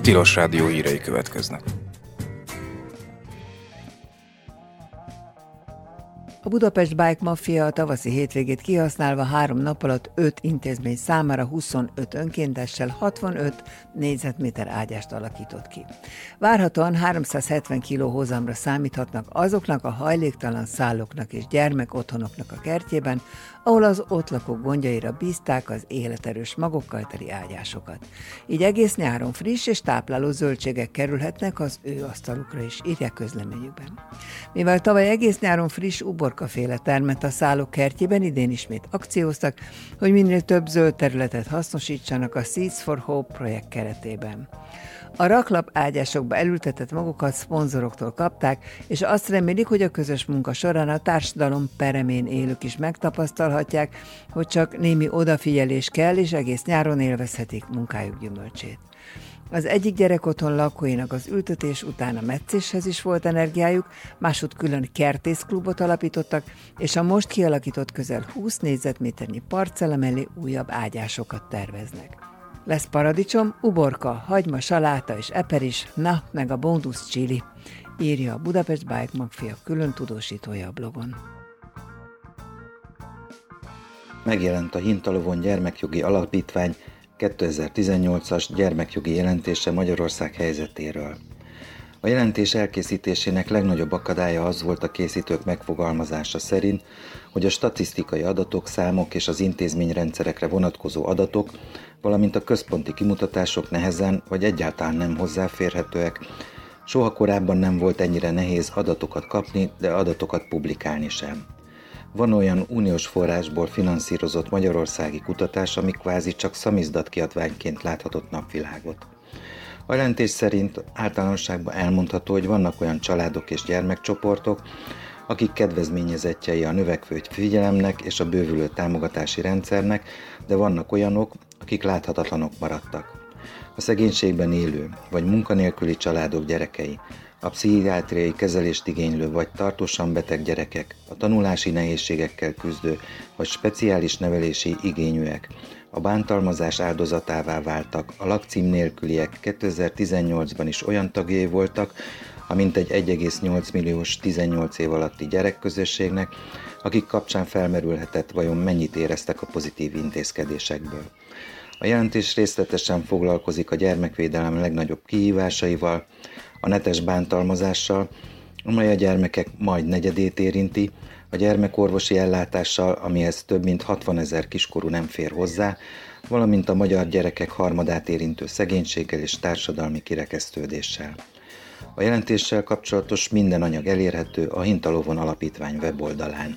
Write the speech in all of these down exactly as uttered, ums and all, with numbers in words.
Tilos Rádió hírei következnek. A Budapest Bike Mafia a tavaszi hétvégét kihasználva három nap alatt öt intézmény számára huszonöt önkéntessel hatvanöt négyzetméter ágyást alakított ki. Várhatóan háromszázhetven kiló hozamra számíthatnak azoknak a hajléktalan szállóknak és gyermekotthonoknak a kertjében, ahol az ott lakók gondjaira bízták az életerős magokkal teli ágyásokat. Így egész nyáron friss és tápláló zöldségek kerülhetnek az ő asztalukra is, írják közleményükben. Mivel tavaly egész nyáron friss uborkaféle termett a szállók kertjében, idén ismét akcióztak, hogy minél több zöld területet hasznosítsanak a Seeds for Hope projekt keretében. A raklap ágyásokba elültetett magukat szponzoroktól kapták, és azt remélik, hogy a közös munka során a társadalom peremén élők is megtapasztalhatják, hogy csak némi odafigyelés kell, és egész nyáron élvezhetik munkájuk gyümölcsét. Az egyik gyerek otthon lakóinak az ültetés után a metszéshez is volt energiájuk, másút külön kertészklubot alapítottak, és a most kialakított közel húsz négyzetméternyi parcella mellé újabb ágyásokat terveznek. Lesz paradicsom, uborka, hagyma, saláta és eper is, na, meg a bónusz chili, írja a Budapest Bike Mafia külön tudósítója a blogon. Megjelent a Hintalovon Gyermekjogi Alapítvány kétezer-tizennyolcas gyermekjogi jelentése Magyarország helyzetéről. A jelentés elkészítésének legnagyobb akadálya az volt a készítők megfogalmazása szerint, hogy a statisztikai adatok, számok és az intézményrendszerekre vonatkozó adatok, valamint a központi kimutatások nehezen vagy egyáltalán nem hozzáférhetőek. Soha korábban nem volt ennyire nehéz adatokat kapni, de adatokat publikálni sem. Van olyan uniós forrásból finanszírozott magyarországi kutatás, ami kvázi csak szamizdatkiadványként láthatott napvilágot. A jelentés szerint általánosságban elmondható, hogy vannak olyan családok és gyermekcsoportok, akik kedvezményezettjei a növekvő figyelemnek és a bővülő támogatási rendszernek, de vannak olyanok, akik láthatatlanok maradtak. A szegénységben élő vagy munkanélküli családok gyerekei, a pszichiátriai kezelést igénylő vagy tartósan beteg gyerekek, a tanulási nehézségekkel küzdő vagy speciális nevelési igényűek, a bántalmazás áldozatává váltak, a lakcím nélküliek kétezer-tizennyolcban is olyan tagjai voltak, a mintegy egy egész nyolc milliós tizennyolc év alatti gyerekközösségnek, akik kapcsán felmerülhetett, vajon mennyit éreztek a pozitív intézkedésekből. A jelentés részletesen foglalkozik a gyermekvédelem legnagyobb kihívásaival, a netes bántalmazással, amely a gyermekek majd negyedét érinti, a gyermekorvosi ellátással, amihez több mint hatvanezer kiskorú nem fér hozzá, valamint a magyar gyerekek harmadát érintő szegénységgel és társadalmi kirekesztődéssel. A jelentéssel kapcsolatos minden anyag elérhető a Hintalovon Alapítvány weboldalán.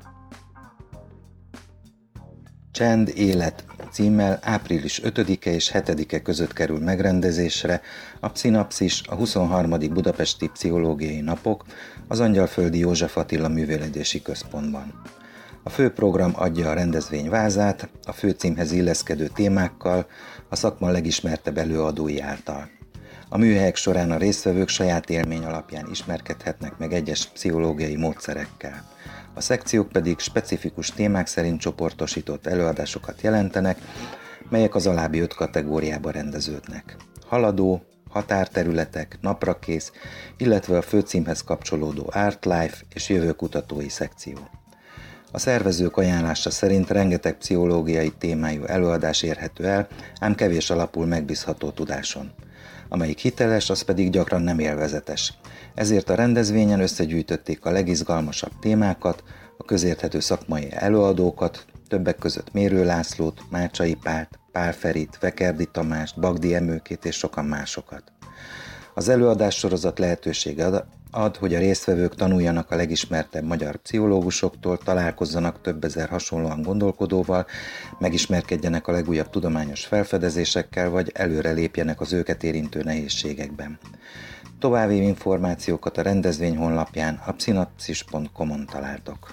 Csend, élet címmel április ötödike és hetedike között kerül megrendezésre a Pszinapszis, a huszonharmadik Budapesti Pszichológiai Napok az Angyalföldi József Attila Művelődési Központban. A főprogram adja a rendezvény vázát, a főcímhez illeszkedő témákkal, a szakma legismertebb előadói által. A műhelyek során a résztvevők saját élmény alapján ismerkedhetnek meg egyes pszichológiai módszerekkel. A szekciók pedig specifikus témák szerint csoportosított előadásokat jelentenek, melyek az alábbi öt kategóriába rendeződnek. Haladó, határterületek, naprakész, illetve a főcímhez kapcsolódó Art Life és jövőkutatói szekció. A szervezők ajánlása szerint rengeteg pszichológiai témájú előadás érhető el, ám kevés alapul megbízható tudáson. Amelyik hiteles, az pedig gyakran nem élvezetes. Ezért a rendezvényen összegyűjtötték a legizgalmasabb témákat, a közérthető szakmai előadókat, többek között Mérő Lászlót, Mácsai Pált, Pál Ferit, Vekerdi Tamást, Bagdi Emőkét és sokan másokat. Az előadás sorozat lehetőséget ad, hogy a résztvevők tanuljanak a legismertebb magyar pszichológusoktól, találkozzanak több ezer hasonlóan gondolkodóval, megismerkedjenek a legújabb tudományos felfedezésekkel, vagy előre lépjenek az őket érintő nehézségekben. További információkat a rendezvény honlapján a pszinapszis pont com-on találtok.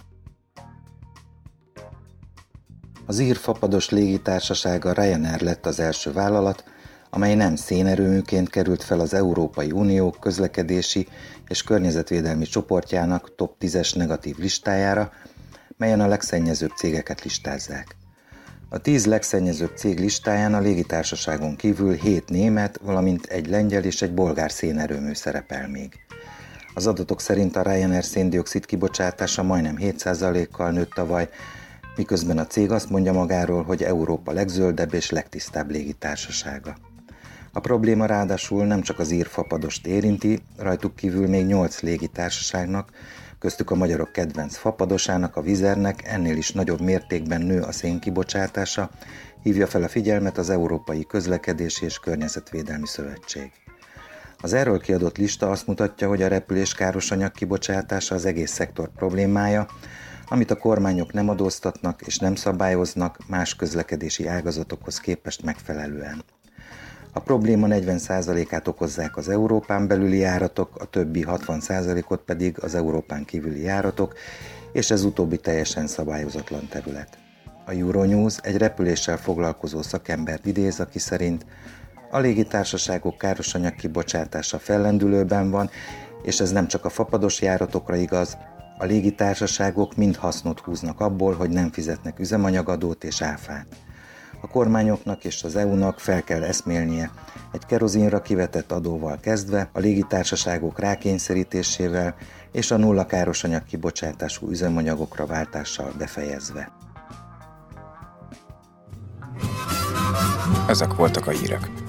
Az ír fapados légitársasága Ryanair lett az első vállalat, amely nem szénerőműként került fel az Európai Unió közlekedési és környezetvédelmi csoportjának top tízes negatív listájára, melyen a legszennyezőbb cégeket listázzák. A tíz legszennyezőbb cég listáján a légitársaságon kívül hét német, valamint egy lengyel és egy bolgár szénerőmű szerepel még. Az adatok szerint a Ryanair széndioxid kibocsátása majdnem hét százalékkal nőtt tavaly, miközben a cég azt mondja magáról, hogy Európa legzöldebb és legtisztább légitársasága. A probléma ráadásul nem csak az ír fapadost érinti, rajtuk kívül még nyolc légitársaságnak, köztük a magyarok kedvenc fapadosának, a Vizernek ennél is nagyobb mértékben nő a szénkibocsátása, hívja fel a figyelmet az Európai Közlekedési és Környezetvédelmi Szövetség. Az erről kiadott lista azt mutatja, hogy a repülés károsanyag kibocsátása az egész szektor problémája, amit a kormányok nem adóztatnak és nem szabályoznak más közlekedési ágazatokhoz képest megfelelően. A probléma negyven százalékát okozzák az Európán belüli járatok, a többi hatvan százalékot pedig az Európán kívüli járatok, és ez utóbbi teljesen szabályozatlan terület. A Euronews egy repüléssel foglalkozó szakembert idéz, aki szerint a légitársaságok károsanyag kibocsátása fellendülőben van, és ez nem csak a fapados járatokra igaz, a légitársaságok mind hasznot húznak abból, hogy nem fizetnek üzemanyagadót és áfát. A kormányoknak és az é u-nak fel kell eszmélnie, egy kerozinra kivetett adóval kezdve, a légitársaságok rákényszerítésével és a nulla károsanyag kibocsátású üzemanyagokra váltással befejezve. Ezek voltak a hírek.